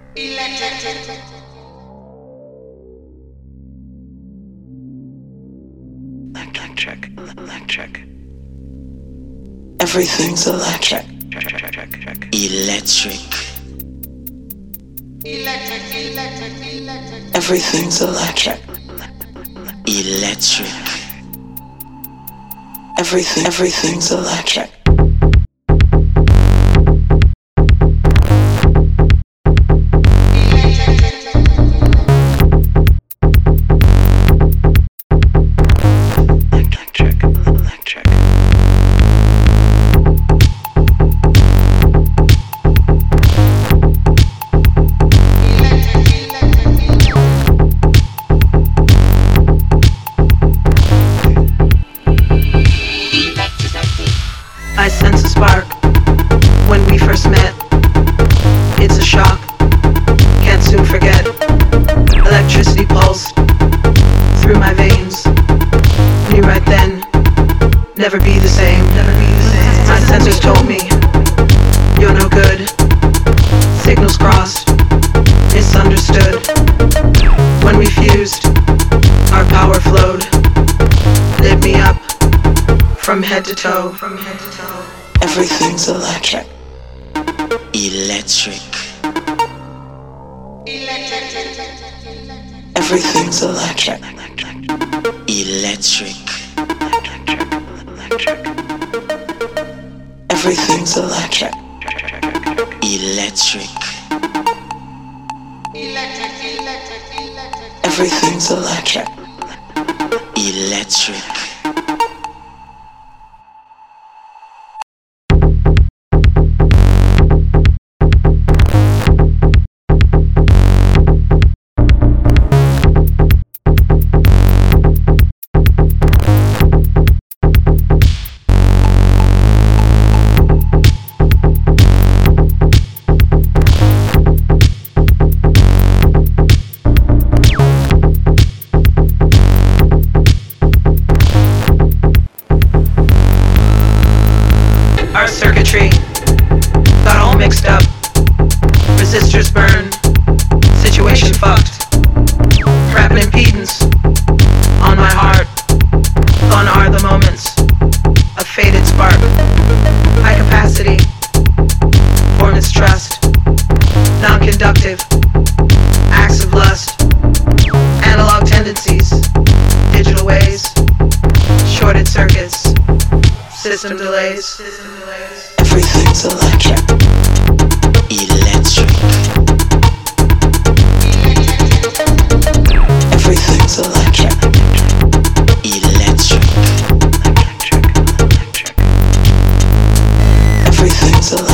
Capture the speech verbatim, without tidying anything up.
Electric. Electric. Electric. Everything's electric. Electric. Everything's electric. Electric. Everything, everything's electric. I sense a spark when we first met. It's a shock, can't soon forget. Electricity pulsed through my veins. Knew right then, never be the same. My sensors told me, you're no good. Signals crossed, misunderstood. When we fused, our power flowed. Lit me up from head to toe. From head to toe. Everything's electric. Electric. Everything's electric. Electric. Everything's electric. Electric. Everything's electric. Electric. Our circuitry got all mixed up. Resistors burn, situation fucked. Rapid impedance on my heart. Gone are the moments of faded spark. High capacity or mistrust. Non-conductive acts of lust. Analog tendencies, digital ways. Shorted circuits. System delays. System delays. Everything's electric. Electric. Everything's electric. Electric. Everything's electric.